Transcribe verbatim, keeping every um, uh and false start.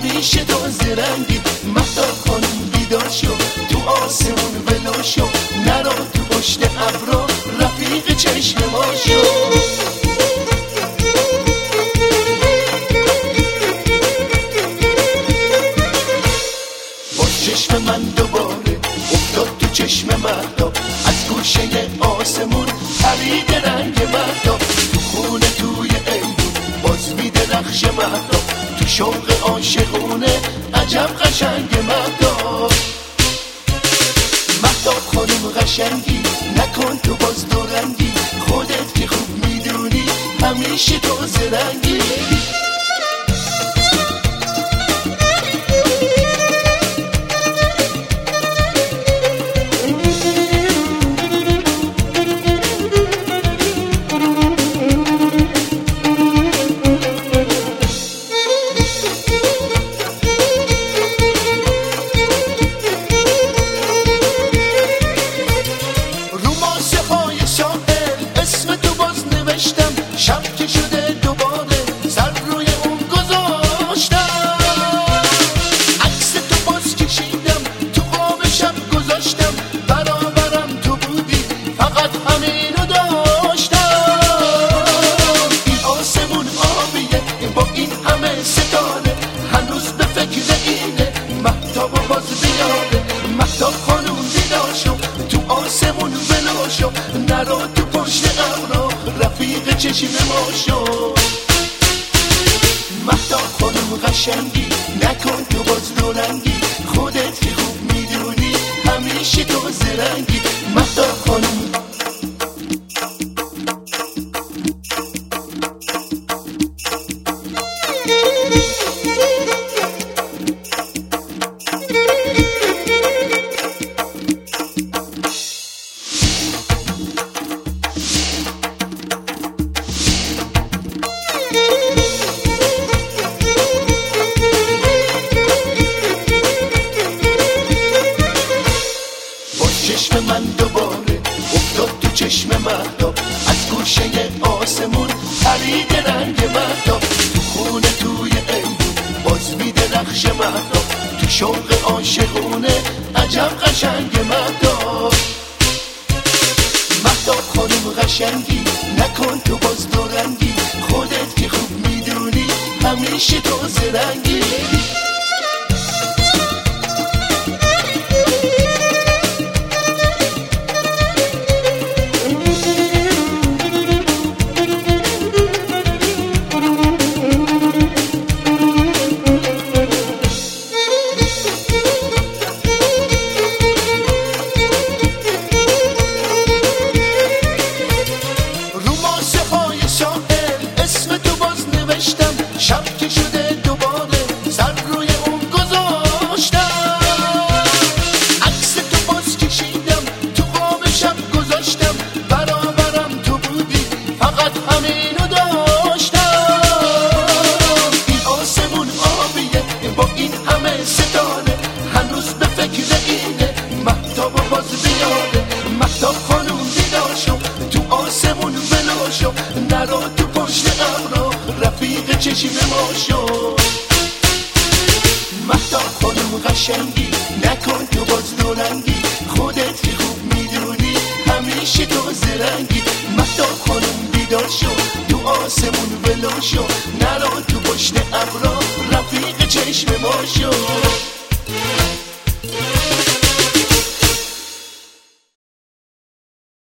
همیشه تو زرنگی. مهتاب خانم بیدار شو، تو آسمون ولو شو، نرو تو پشت ابرا، رفیق چشم ما شو. با چشم من دوباره افتاد تو چشم مهتاب، از گوشه آسمون پرید رنگ مهتاب. تو خونه توی ایدون باز میده نقش مهتاب، تو شوق عاشقونه عجب قشنگ مهتاب. مهتاب خانم قشنگی، نکن تو باز دورنگی، خودت که خوب میدونی همیشه تو زرنگی. شب که شده دوباره سر روی اون گذاشتم، عکس تو باز کشیدم تو خواب شب گذاشتم، برابرم تو بودی فقط همینو داشتم. این آسمون آبیه با این همه ستاره، هنوز به فکر اینه مهتابو باز بیاره. مهتاب خانوم بیدار شو، تو آسمون ولو شو، نرو تو پشت ابرا، رفیق چشم ما شو. مهتاب خانم قشنگی، نکن تو باز دورنگی، خودت که خوب میدونی همیشه تو زرنگی. مهتاب خانم چشم من دوباره افتاد تو چشم مهتاب، از گوشه آسمون پرید رنگ مهتاب. تو خونه توی ایدون باز میده نقش مهتاب، تو شوق عاشقونه عجب قشنگ مهتاب. مهتاب خانم قشنگی، نکن تو باز دورنگی، خودت که خوب میدونی همیشه تو زرنگی. شب که شده دوباره سر روی اون گذاشتم، عکس تو باز کشیدم تو خواب شب گذاشتم، برابرم تو بودی فقط همینو داشتم. این آسمون آبیه با این همه ستاره، هنوز به فکر اینه مهتابو باز بیاره. مهتاب خانوم بیدار شو، تو آسمون ولو شو، نرو تو پشت ابرا، رفیق چشم ما شو. مهتاب خانم قشنگی، نکن تو باز دورنگی، خودت که خوب میدونی همیشه تو زرنگی. مهتاب خانم بیدار شو، تو آسمون ولو شو، نرو تو پشت ابرا، رفیق چشم ما شو.